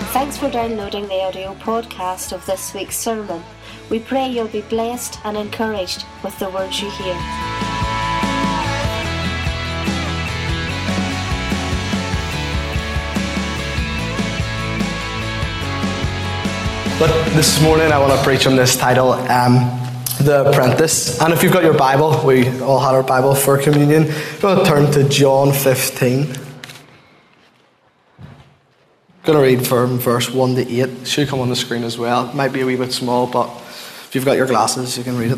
Thanks for downloading the audio podcast of this week's sermon. We pray you'll be blessed and encouraged with the words you hear. But this morning I want to preach on this title, The Apprentice. And if you've got your Bible, we all had our Bible for communion, we're going to turn to John 15. I'm going to read from verse 1 to 8. It should come on the screen as well. It might be a wee bit small, but if you've got your glasses, you can read it.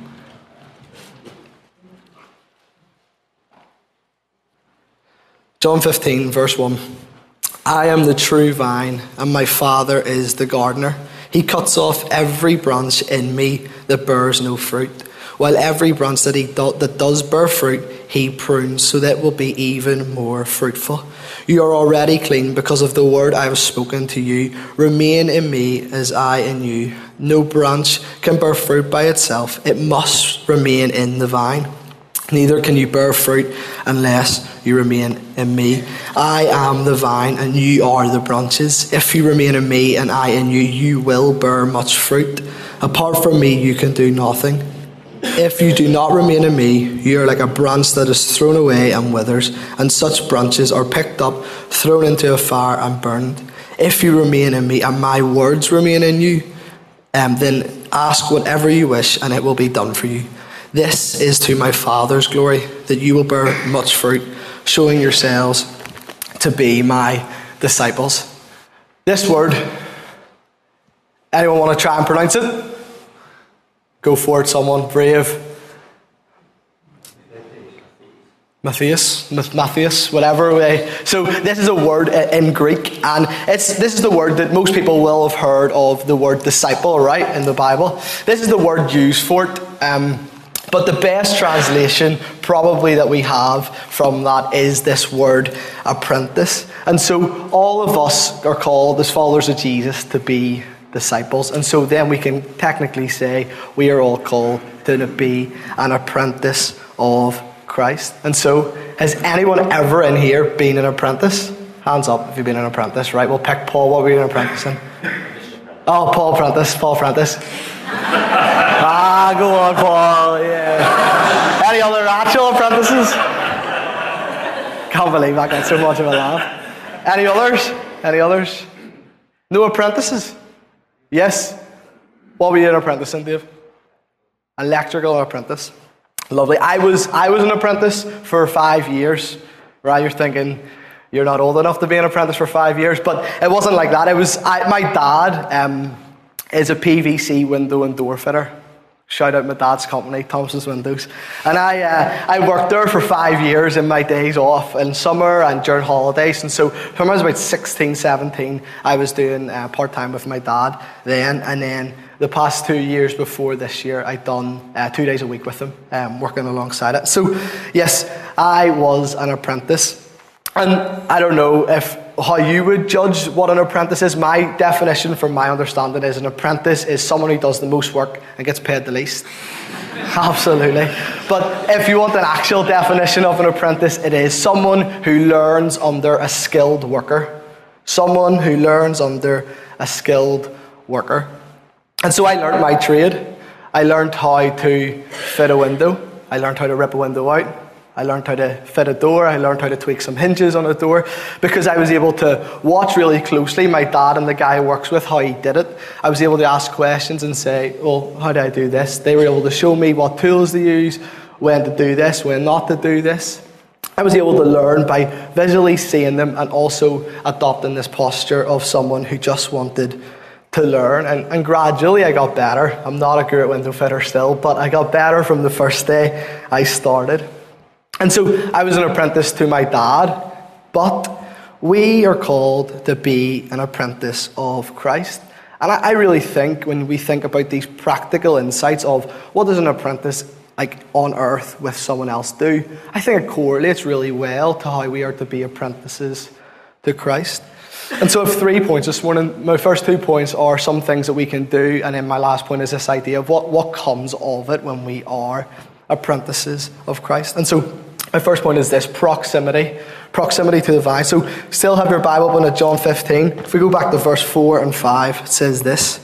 John 15, verse 1. I am the true vine, and my Father is the gardener. He cuts off every branch in me that bears no fruit, while every branch that does bear fruit, he prunes, so that it will be even more fruitful. You are already clean because of the word I have spoken to you. Remain in me as I in you. No branch can bear fruit by itself. It must remain in the vine. Neither can you bear fruit unless you remain in me. I am the vine and you are the branches. If you remain in me and I in you, you will bear much fruit. Apart from me, you can do nothing. If you do not remain in me, you are like a branch that is thrown away and withers, and such branches are picked up, thrown into a fire and burned. If you remain in me and my words remain in you, then ask whatever you wish and it will be done for you. This is to my Father's glory, that you will bear much fruit, showing yourselves to be my disciples. This word, anyone want to try and pronounce it? Go for it, someone brave. Matthias, whatever way. So this is a word in Greek, and this is the word that most people will have heard of, the word disciple, right, in the Bible. This is the word used for it. But the best translation probably that we have from that is this word apprentice. And so all of us are called as followers of Jesus to be disciples. And so then we can technically say we are all called to be an apprentice of Christ. And so has anyone ever in here been an apprentice? Hands up if you've been an apprentice, right? We'll pick Paul. What were you an apprentice in? Oh, Paul Prentice. Go on, Paul. Yeah. Any other actual apprentices? Can't believe I got so much of a laugh. Any others? No apprentices? Yes. What were you an apprentice in, Dave? Electrical apprentice. Lovely. I was an apprentice for 5 years. Right? You're thinking you're not old enough to be an apprentice for 5 years, but it wasn't like that. My dad is a PVC window and door fitter. Shout out my dad's company, Thompson's Windows. And I worked there for 5 years in my days off in summer and during holidays. And so when I was about 16, 17, I was doing part-time with my dad then. And then the past 2 years before this year, I'd done 2 days a week with him, working alongside it. So yes, I was an apprentice. And I don't know how you would judge what an apprentice is. My definition, from my understanding, is an apprentice is someone who does the most work and gets paid the least. Absolutely. But if you want an actual definition of an apprentice, it is someone who learns under a skilled worker. Someone who learns under a skilled worker. And so I learned my trade. I learned how to fit a window. I learned how to rip a window out. I learned how to fit a door. I learned how to tweak some hinges on a door because I was able to watch really closely my dad and the guy who works with how he did it. I was able to ask questions and say, well, how do I do this? They were able to show me what tools to use, when to do this, when not to do this. I was able to learn by visually seeing them and also adopting this posture of someone who just wanted to learn. And gradually I got better. I'm not a great window fitter still, but I got better from the first day I started. And so I was an apprentice to my dad, but we are called to be an apprentice of Christ. And I really think when we think about these practical insights of what does an apprentice like on earth with someone else do, I think it correlates really well to how we are to be apprentices to Christ. And so I have 3 points this morning. My first 2 points are some things that we can do, and then my last point is this idea of what comes of it when we are apprentices of Christ. And so My first point is this: proximity. Proximity to the vine. So still have your Bible open at John 15. If we go back to verse 4 and 5, it says this: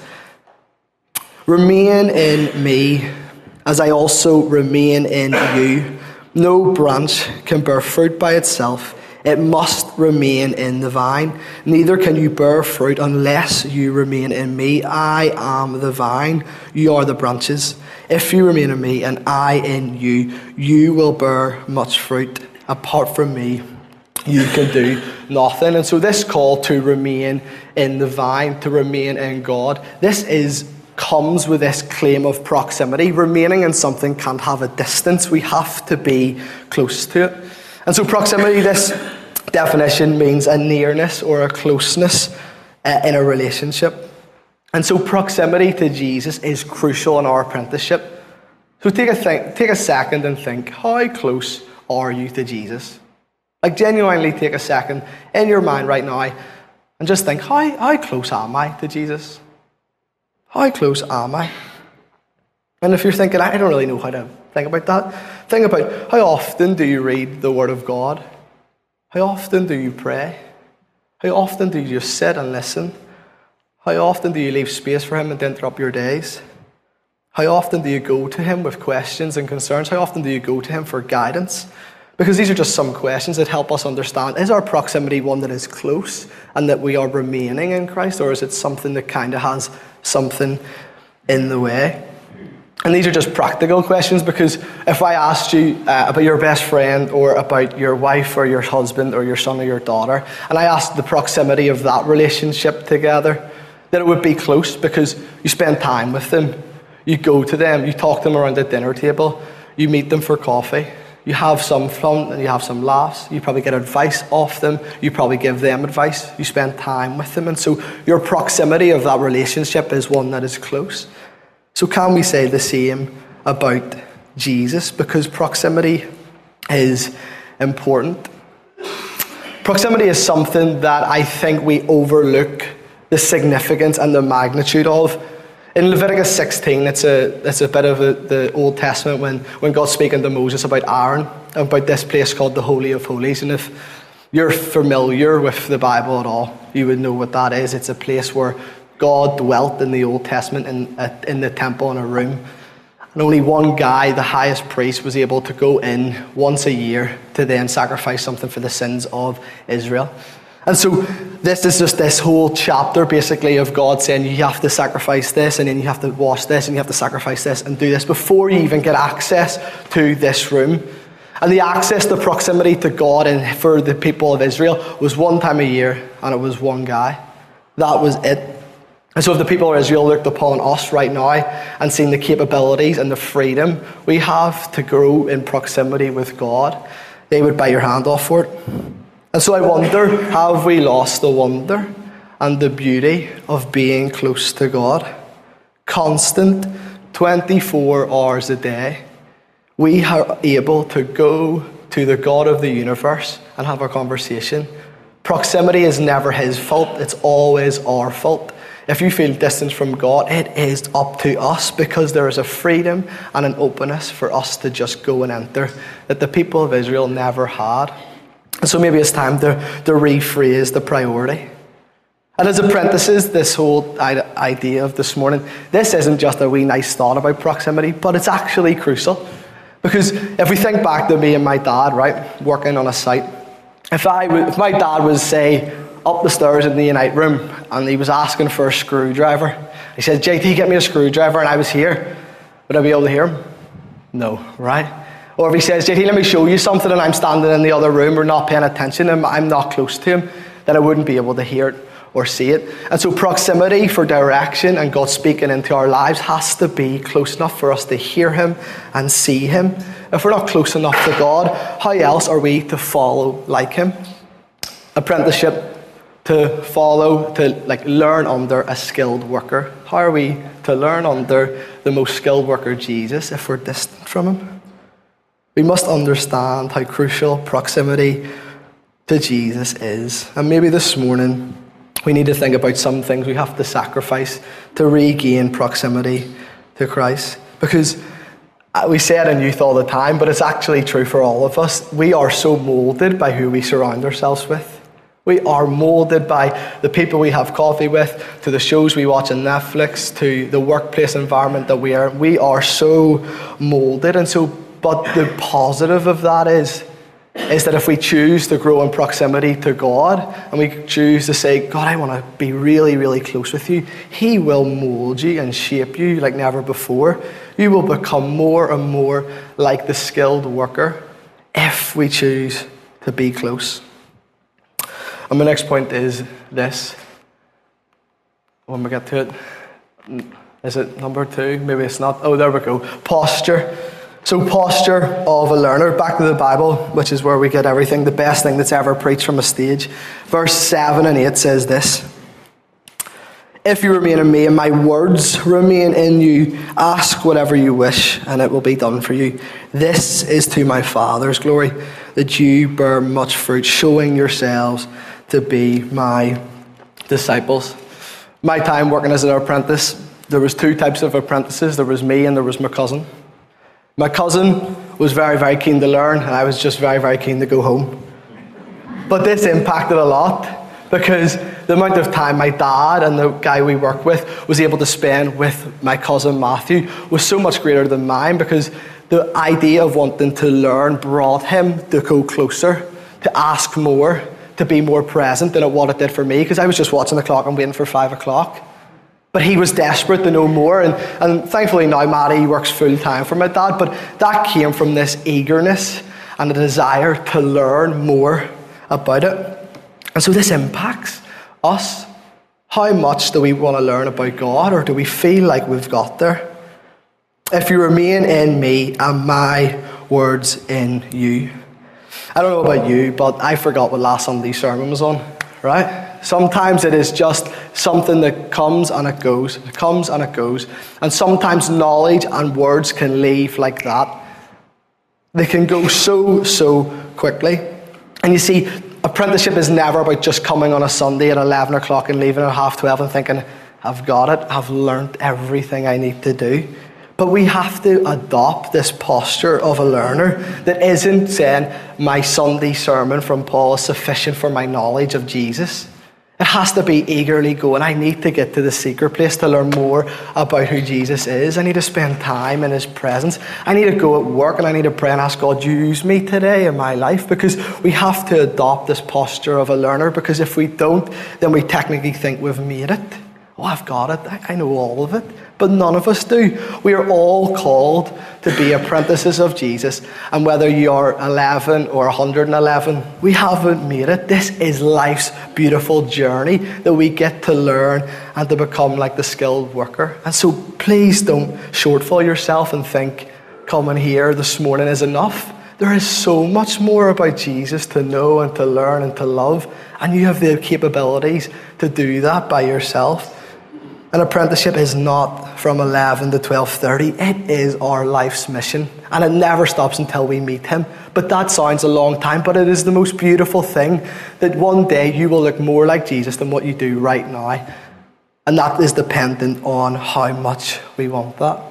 "Remain in me, as I also remain in you. No branch can bear fruit by itself. It must remain in the vine. Neither can you bear fruit unless you remain in me. I am the vine, you are the branches. If you remain in me and I in you, you will bear much fruit. Apart from me, you can do nothing." And so this call to remain in the vine, to remain in God, comes with this claim of proximity. Remaining in something can't have a distance. We have to be close to it. And so proximity, this definition, means a nearness or a closeness in a relationship. And so proximity to Jesus is crucial in our apprenticeship. So take a second and think, how close are you to Jesus? Like, genuinely take a second in your mind right now and just think, how close am I to Jesus? How close am I? And if you're thinking, I don't really know how to think about that, think about, how often do you read the Word of God? How often do you pray? How often do you just sit and listen? How often do you leave space for Him and interrupt your days? How often do you go to Him with questions and concerns? How often do you go to Him for guidance? Because these are just some questions that help us understand, is our proximity one that is close and that we are remaining in Christ, or is it something that kind of has something in the way? And these are just practical questions, because if I asked you about your best friend or about your wife or your husband or your son or your daughter, and I asked the proximity of that relationship together, that it would be close because you spend time with them, you go to them, you talk to them around the dinner table, you meet them for coffee, you have some fun and you have some laughs, you probably get advice off them, you probably give them advice, you spend time with them, and so your proximity of that relationship is one that is close. So can we say the same about Jesus? Because proximity is important. Proximity is something that I think we overlook the significance and the magnitude of. In Leviticus 16, it's a bit of the Old Testament when God's speaking to Moses about Aaron, about this place called the Holy of Holies. And if you're familiar with the Bible at all, you would know what that is. It's a place where God dwelt in the Old Testament in the temple in a room. And only one guy, the highest priest, was able to go in once a year to then sacrifice something for the sins of Israel. And so this is just this whole chapter basically of God saying you have to sacrifice this, and then you have to wash this, and you have to sacrifice this and do this before you even get access to this room. And the access, the proximity to God and for the people of Israel was one time a year, and it was one guy. That was it. And so if the people of Israel looked upon us right now and seen the capabilities and the freedom we have to grow in proximity with God, they would bite your hand off for it. And so I wonder, have we lost the wonder and the beauty of being close to God? Constant, 24 hours a day. We are able to go to the God of the universe and have a conversation. Proximity is never His fault, it's always our fault. If you feel distance from God, it is up to us, because there is a freedom and an openness for us to just go and enter that the people of Israel never had. And so maybe it's time to rephrase the priority. And as apprentices, this whole idea of this morning, this isn't just a wee nice thought about proximity, but it's actually crucial. Because if we think back to me and my dad, right, working on a site, if my dad was, say, up the stairs in the Unite room and he was asking for a screwdriver, he said, "JT, get me a screwdriver," and I was here, would I be able to hear him? No, right? Or if he says, "JT, let me show you something," and I'm standing in the other room or not paying attention and I'm not close to him, then I wouldn't be able to hear it or see it. And so proximity for direction and God speaking into our lives has to be close enough for us to hear Him and see Him. If we're not close enough to God, how else are we to follow like Him? Apprenticeship, to follow, to learn under a skilled worker. How are we to learn under the most skilled worker, Jesus, if we're distant from Him? We must understand how crucial proximity to Jesus is. And maybe this morning we need to think about some things we have to sacrifice to regain proximity to Christ. Because We say it in youth all the time, but it's actually true for all of us. We are so moulded by who we surround ourselves with. We are moulded by the people we have coffee with, to the shows we watch on Netflix, to the workplace environment that we are. We are so moulded. But the positive of that is that if we choose to grow in proximity to God, and we choose to say, God, I want to be really, really close with you, He will mould you and shape you like never before. You will become more and more like the skilled worker if we choose to be close. And my next point is this. When we get to it, is it number 2? Maybe it's not. Oh, there we go. Posture. So posture of a learner. Back to the Bible, which is where we get everything, the best thing that's ever preached from a stage. Verse 7 and 8 says this. If you remain in me and my words remain in you, ask whatever you wish and it will be done for you. This is to my Father's glory, that you bear much fruit, showing yourselves to be my disciples. My time working as an apprentice, there was 2 types of apprentices. There was me and there was my cousin. My cousin was very, very keen to learn, and I was just very, very keen to go home. But this impacted a lot, because the amount of time my dad and the guy we worked with was able to spend with my cousin Matthew was so much greater than mine, because the idea of wanting to learn brought him to go closer, to ask more, to be more present than what it did for me, because I was just watching the clock and waiting for 5 o'clock. But he was desperate to know more, and thankfully now Maddie works full time for my dad, but that came from this eagerness and a desire to learn more about it. And so this impacts us. How much do we want to learn about God, or do we feel like we've got there? If you remain in me and my words in you. I don't know about you, but I forgot what last Sunday's sermon was on, right? Sometimes it is just something that comes and it goes. It comes and it goes. And sometimes knowledge and words can leave like that. They can go so quickly. And you see, apprenticeship is never about just coming on a Sunday at 11 o'clock and leaving at 12:30 and thinking, I've got it, I've learned everything I need to do. But we have to adopt this posture of a learner that isn't saying, my Sunday sermon from Paul is sufficient for my knowledge of Jesus. It has to be eagerly going, I need to get to the secret place to learn more about who Jesus is. I need to spend time in His presence. I need to go at work and I need to pray and ask God, use me today in my life, because we have to adopt this posture of a learner, because if we don't, then we technically think we've made it. Oh, I've got it. I know all of it. But none of us do. We are all called to be apprentices of Jesus. And whether you're 11 or 111, we haven't made it. This is life's beautiful journey that we get to learn and to become like the skilled worker. And so please don't shortfall yourself and think coming here this morning is enough. There is so much more about Jesus to know and to learn and to love. And you have the capabilities to do that by yourself. An apprenticeship is not from 11 to 12:30. It is our life's mission. And it never stops until we meet Him. But that sounds a long time, but it is the most beautiful thing, that one day you will look more like Jesus than what you do right now. And that is dependent on how much we want that.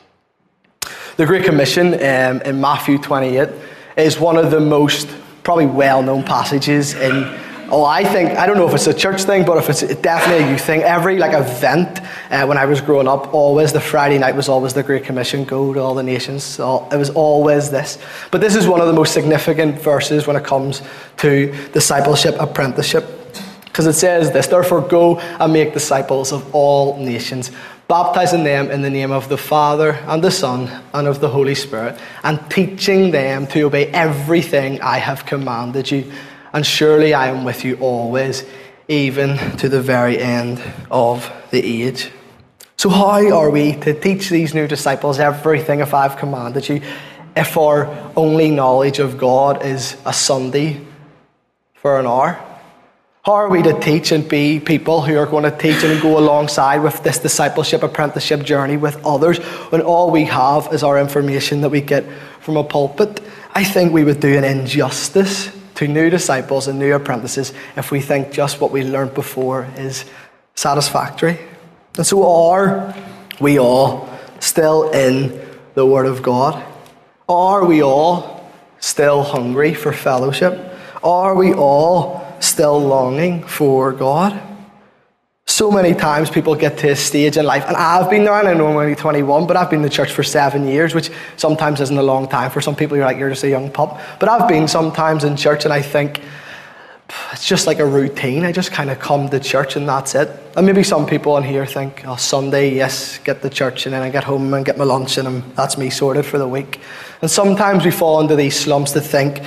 The Great Commission in Matthew 28 is one of the most probably well-known passages in I don't know if it's a church thing, but if it's definitely a youth thing. Every event when I was growing up, always the Friday night was always the Great Commission, go to all the nations. So it was always this. But this is one of the most significant verses when it comes to discipleship, apprenticeship. Because it says this, therefore go and make disciples of all nations, baptizing them in the name of the Father and the Son and of the Holy Spirit, and teaching them to obey everything I have commanded you. And surely I am with you always, even to the very end of the age. So how are we to teach these new disciples everything if I've commanded you, if our only knowledge of God is a Sunday for an hour? How are we to teach and be people who are going to teach and go alongside with this discipleship, apprenticeship journey with others, when all we have is our information that we get from a pulpit? I think we would do an injustice to new disciples and new apprentices if we think just what we learned before is satisfactory. And so are we all still in the Word of God? Are we all still hungry for fellowship? Are we all still longing for God? So many times people get to a stage in life, and I've been there, and I know I'm only 21, but I've been in the church for 7 years, which sometimes isn't a long time. For some people, you're like, you're just a young pup. But I've been sometimes in church, and I think, it's just like a routine. I just kind of come to church and that's it. And maybe some people in here think, oh, Sunday, yes, get to church, and then I get home and get my lunch, and that's me sorted for the week. And sometimes we fall into these slumps to think,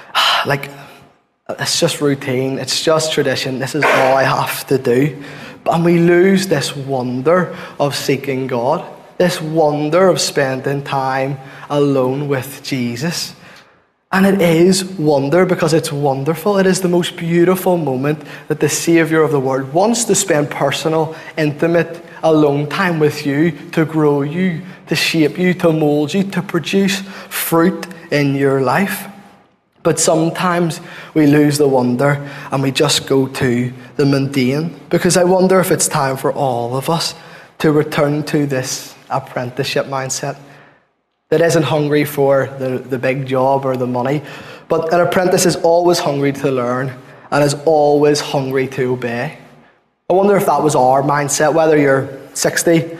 like, it's just routine, it's just tradition, this is all I have to do. And we lose this wonder of seeking God, this wonder of spending time alone with Jesus. And it is wonder because it's wonderful. It is the most beautiful moment that the Saviour of the world wants to spend personal, intimate, alone time with you, to grow you, to shape you, to mould you, to produce fruit in your life. But sometimes we lose the wonder and we just go to the mundane, because I wonder if it's time for all of us to return to this apprenticeship mindset that isn't hungry for the big job or the money, but an apprentice is always hungry to learn and is always hungry to obey. I wonder if that was our mindset, whether you're 60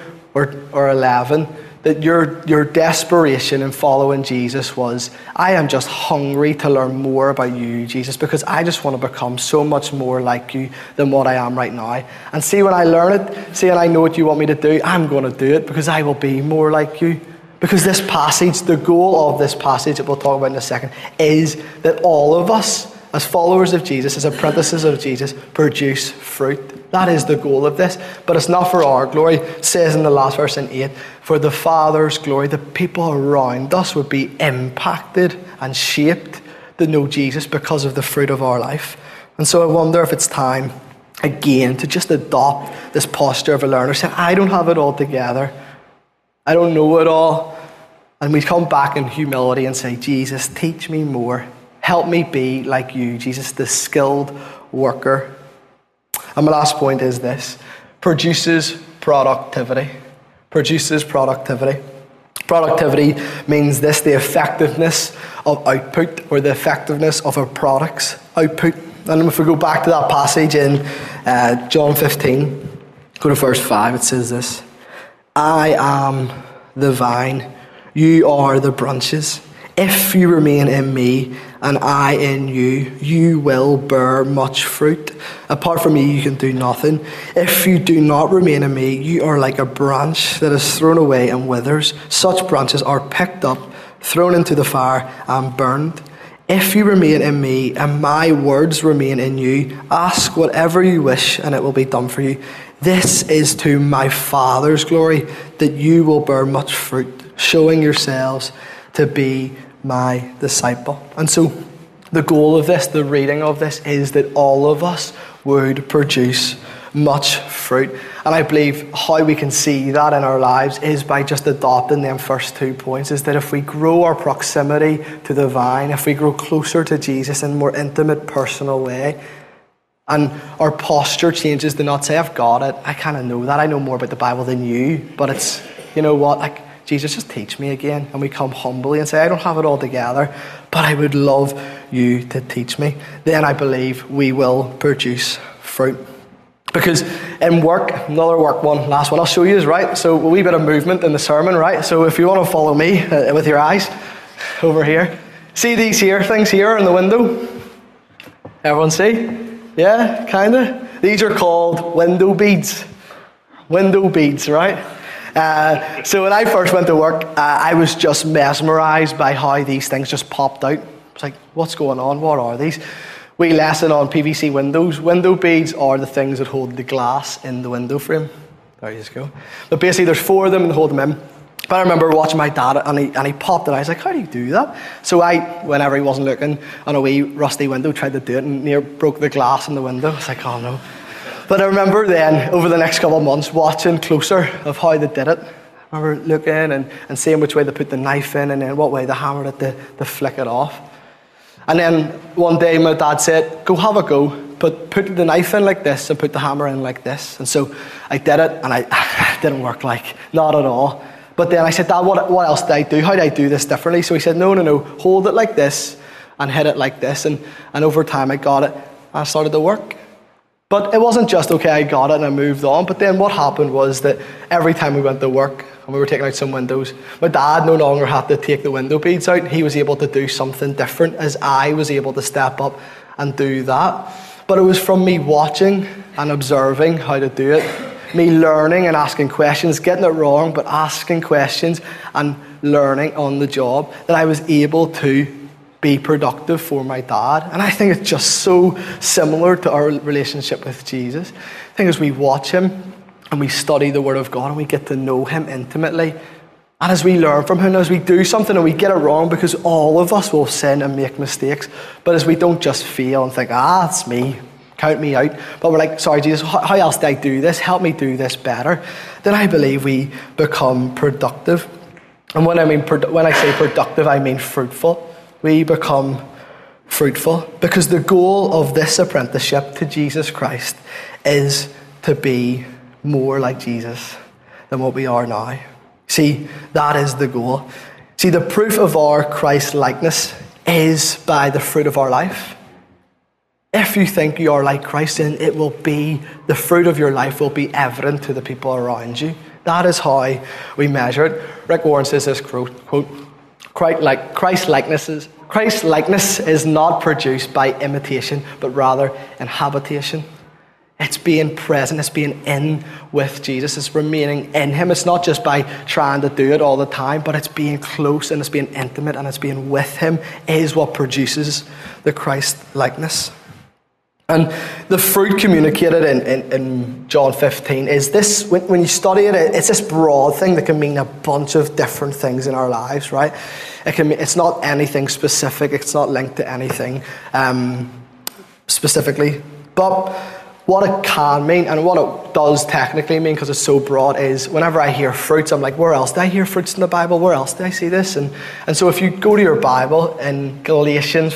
or 11, that your desperation in following Jesus was, I am just hungry to learn more about you, Jesus, because I just want to become so much more like you than what I am right now. And see, when I learn it, see, and I know what you want me to do, I'm going to do it because I will be more like you. Because this passage, the goal of this passage that we'll talk about in a second, is that all of us, as followers of Jesus, as apprentices of Jesus, produce fruit. That is the goal of this. But it's not for our glory. It says in the last verse in 8, for the Father's glory, the people around us would be impacted and shaped to know Jesus because of the fruit of our life. And so I wonder if it's time, again, to just adopt this posture of a learner, saying, I don't have it all together. I don't know it all. And we come back in humility and say, Jesus, teach me more. Help me be like you, Jesus, the skilled worker. And my last point is this: produces productivity. Produces productivity. Productivity means this: the effectiveness of output, or the effectiveness of a product's output. And if we go back to that passage in John 15, go to verse 5, it says this: I am the vine, you are the branches. If you remain in me and I in you, you will bear much fruit. Apart from me, you can do nothing. If you do not remain in me, you are like a branch that is thrown away and withers. Such branches are picked up, thrown into the fire and burned. If you remain in me and my words remain in you, ask whatever you wish and it will be done for you. This is to my Father's glory, that you will bear much fruit, showing yourselves to be my disciple. And so the goal of this, the reading of this, is that all of us would produce much fruit. And I believe how we can see that in our lives is by just adopting them first 2 points, is that if we grow our proximity to the vine, if we grow closer to Jesus in a more intimate, personal way, and our posture changes to not say, I've got it, I kind of know that, I know more about the Bible than you, but it's, you know what, like, Jesus, just teach me again. And we come humbly and say, I don't have it all together, but I would love you to teach me. Then I believe we will produce fruit. Because in work, another work one, last one I'll show you is, right, so a wee bit of movement in the sermon, right? So if you want to follow me with your eyes over here, see these here, things here in the window? Everyone see? Yeah, kind of. These are called window beads. Window beads, right? So when I first went to work, I was just mesmerised by how these things just popped out. It's like, what's going on? What are these? We lesson on PVC windows. Window beads are the things that hold the glass in the window frame. There you go. But basically there's 4 of them and they hold them in. But I remember watching my dad and he popped it. I was like, how do you do that? So I, whenever he wasn't looking, on a wee rusty window, tried to do it and near broke the glass in the window. I was like, oh no. But I remember then, over the next couple of months, watching closer of how they did it. I remember looking and seeing which way they put the knife in and then what way they hammered it to flick it off. And then one day my dad said, go have a go, but put the knife in like this and put the hammer in like this. And so I did it and it didn't work, like, not at all. But then I said, Dad, what else did I do? How did I do this differently? So he said, no, hold it like this and hit it like this. And over time I got it and I started to work. But it wasn't just, okay, I got it and I moved on. But then what happened was that every time we went to work and we were taking out some windows, my dad no longer had to take the window beads out. He was able to do something different as I was able to step up and do that. But it was from me watching and observing how to do it, me learning and asking questions, getting it wrong, but asking questions and learning on the job, that I was able to be productive for my dad. And I think it's just so similar to our relationship with Jesus. I think as we watch him and we study the Word of God and we get to know him intimately, and as we learn from him, as we do something and we get it wrong, because all of us will sin and make mistakes, but as we don't just fail and think, it's me, count me out, but we're like, sorry Jesus, how else did I do this? Help me do this better. Then I believe we become productive. And when I say productive, I mean fruitful. We become fruitful because the goal of this apprenticeship to Jesus Christ is to be more like Jesus than what we are now. See, that is the goal. See, the proof of our Christ-likeness is by the fruit of our life. If you think you are like Christ, then it will be, the fruit of your life will be evident to the people around you. That is how we measure it. Rick Warren says this quote, Christ-likeness is not produced by imitation, but rather in habitation. It's being present, it's being in with Jesus, it's remaining in him. It's not just by trying to do it all the time, but it's being close and it's being intimate and it's being with him is what produces the Christ-likeness. And the fruit communicated in John 15 is this, when you study it, it's this broad thing that can mean a bunch of different things in our lives, right? It's not anything specific, it's not linked to anything specifically. But what it can mean, and what it does technically mean, because it's so broad, is whenever I hear fruits, I'm like, where else did I hear fruits in the Bible? Where else did I see this? And so if you go to your Bible in Galatians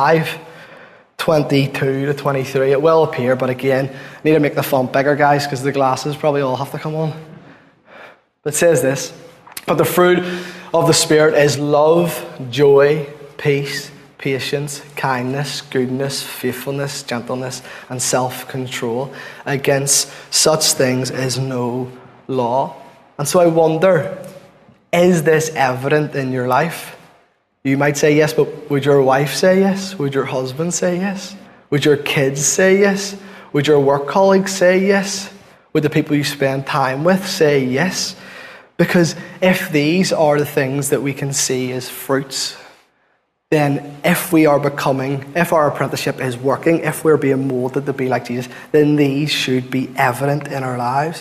5:22 to 23, it will appear, but again, I need to make the font bigger, guys, because the glasses probably all have to come on. It says this, but the fruit of the Spirit is love, joy, peace, patience, kindness, goodness, faithfulness, gentleness, and self-control. Against such things is no law. And so I wonder, is this evident in your life? You might say yes, but would your wife say yes? Would your husband say yes? Would your kids say yes? Would your work colleagues say yes? Would the people you spend time with say yes? Because if these are the things that we can see as fruits, then if our apprenticeship is working, if we're being molded to be like Jesus, then these should be evident in our lives.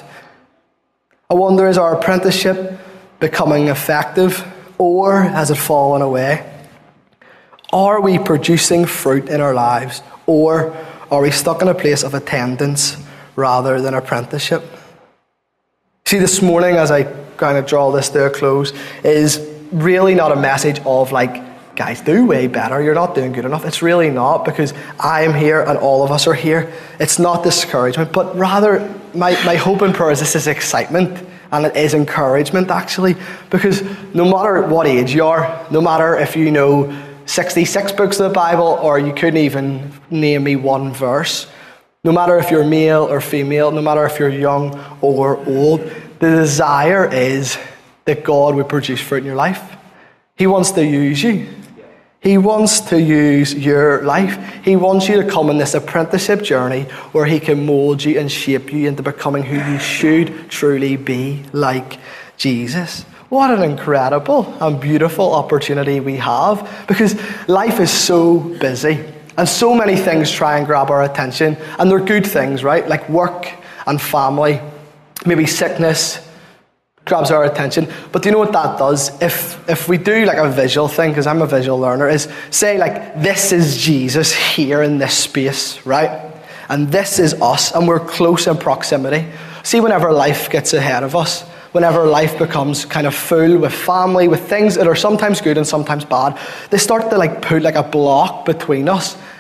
I wonder, is our apprenticeship becoming effective, or has it fallen away? Are we producing fruit in our lives, or are we stuck in a place of attendance rather than apprenticeship? See, this morning, as I kind of draw this to a close, is really not a message of like, guys, do way better, you're not doing good enough. It's really not, because I am here and all of us are here. It's not discouragement, but rather my hope and prayer is this is excitement, and it is encouragement actually, because no matter what age you are, no matter if you know 66 books of the Bible or you couldn't even name me one verse, no matter if you're male or female, no matter if you're young or old, the desire is that God would produce fruit in your life. He wants to use you. He wants to use your life. He wants you to come on this apprenticeship journey where he can mold you and shape you into becoming who you should truly be, like Jesus. What an incredible and beautiful opportunity we have, because life is so busy and so many things try and grab our attention, and they're good things, right? Like work and family, maybe sickness, grabs our attention. But do you know what that does? If we do like a visual thing, because I'm a visual learner, is say like, this is Jesus here in this space, right? And this is us, and we're close in proximity. See, whenever life gets ahead of us, whenever life becomes kind of full with family, with things that are sometimes good and sometimes bad, they start to like put like a block between us.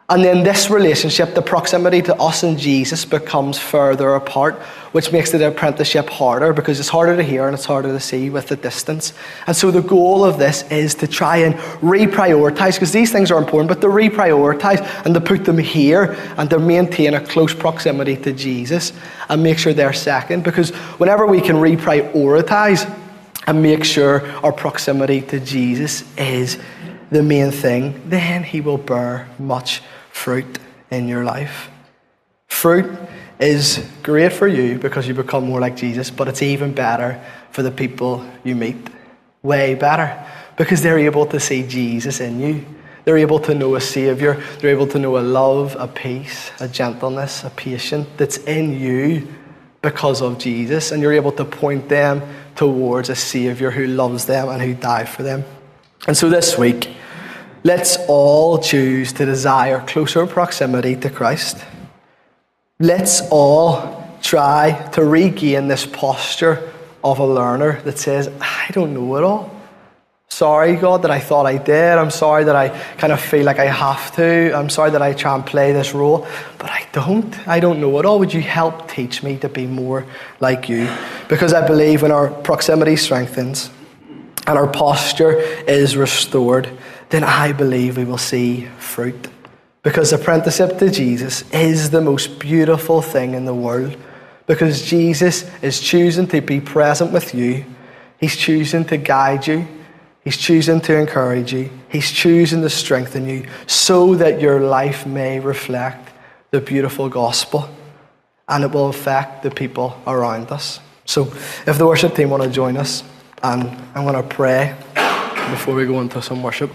And then this relationship, the proximity to us and Jesus, becomes further apart, which makes the apprenticeship harder because it's harder to hear and it's harder to see with the distance. And so the goal of this is to try and reprioritize, because these things are important, but to reprioritize and to put them here and to maintain a close proximity to Jesus and make sure they're second. Because whenever we can reprioritize and make sure our proximity to Jesus is the main thing, then he will bear much fruit in your life. Fruit is great for you because you become more like Jesus, but it's even better for the people you meet. Way better, because they're able to see Jesus in you. They're able to know a Saviour. They're able to know a love, a peace, a gentleness, a patience that's in you because of Jesus. And you're able to point them towards a Saviour who loves them and who died for them. And so this week, let's all choose to desire closer proximity to Christ. Let's all try to regain this posture of a learner that says, I don't know it all. Sorry, God, that I thought I did. I'm sorry that I kind of feel like I have to. I'm sorry that I try and play this role, but I don't. I don't know it all. Would you help teach me to be more like you? Because I believe when our proximity strengthens and our posture is restored, then I believe we will see fruit. Because apprenticeship to Jesus is the most beautiful thing in the world. Because Jesus is choosing to be present with you. He's choosing to guide you. He's choosing to encourage you. He's choosing to strengthen you so that your life may reflect the beautiful gospel. And it will affect the people around us. So if the worship team want to join us, and I'm going to pray before we go into some worship.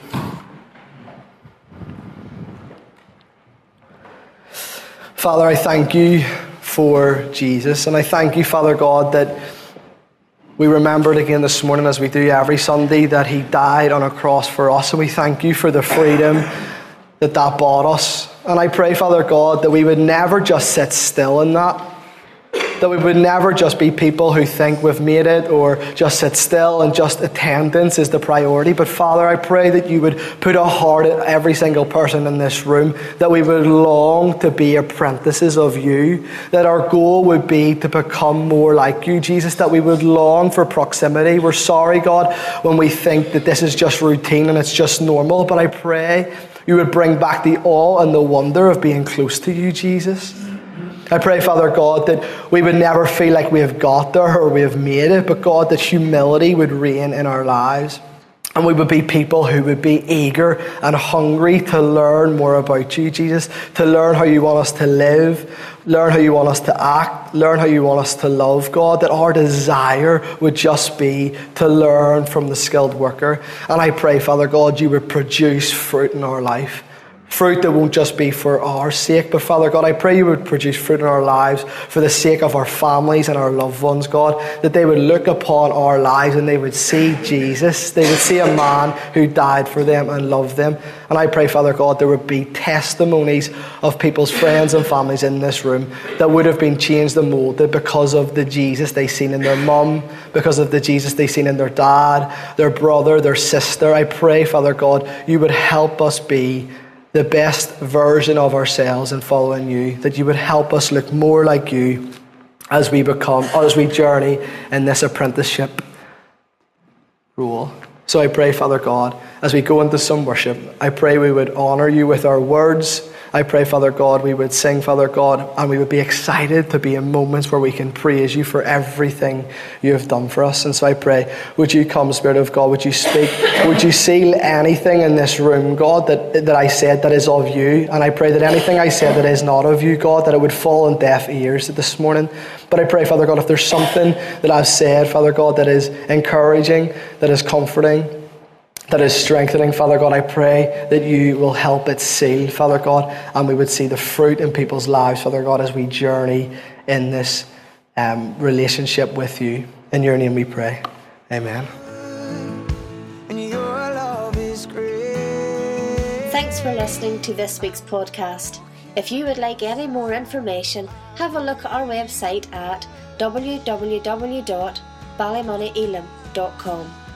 Father, I thank you for Jesus, and I thank you, Father God, that we remembered again this morning, as we do every Sunday, that he died on a cross for us, and we thank you for the freedom that bought us. And I pray, Father God, that we would never just sit still in that we would never just be people who think we've made it or just sit still and just attendance is the priority. But Father, I pray that you would put a heart at every single person in this room, that we would long to be apprentices of you, that our goal would be to become more like you, Jesus, that we would long for proximity. We're sorry, God, when we think that this is just routine and it's just normal, but I pray you would bring back the awe and the wonder of being close to you, Jesus. I pray, Father God, that we would never feel like we have got there or we have made it, but God, that humility would reign in our lives. And we would be people who would be eager and hungry to learn more about you, Jesus, to learn how you want us to live, learn how you want us to act, learn how you want us to love, God, that our desire would just be to learn from the skilled worker. And I pray, Father God, you would produce fruit in our life. Fruit that won't just be for our sake, but Father God, I pray you would produce fruit in our lives for the sake of our families and our loved ones, God, that they would look upon our lives and they would see Jesus. They would see a man who died for them and loved them. And I pray, Father God, there would be testimonies of people's friends and families in this room that would have been changed and molded because of the Jesus they seen in their mum, because of the Jesus they seen in their dad, their brother, their sister. I pray, Father God, you would help us be the best version of ourselves in following you, that you would help us look more like you as we journey in this apprenticeship role. So I pray, Father God, as we go into some worship, I pray we would honour you with our words. I pray, Father God, we would sing, Father God, and we would be excited to be in moments where we can praise you for everything you have done for us. And so I pray, would you come, Spirit of God, would you speak, would you seal anything in this room, God, that I said that is of you. And I pray that anything I said that is not of you, God, that it would fall on deaf ears this morning. But I pray, Father God, if there's something that I've said, Father God, that is encouraging, that is comforting, that is strengthening, Father God, I pray that you will help it seal, Father God, and we would see the fruit in people's lives, Father God, as we journey in this relationship with you. In your name we pray. Amen. Thanks for listening to this week's podcast. If you would like any more information, have a look at our website at www.ballymonnyelam.com.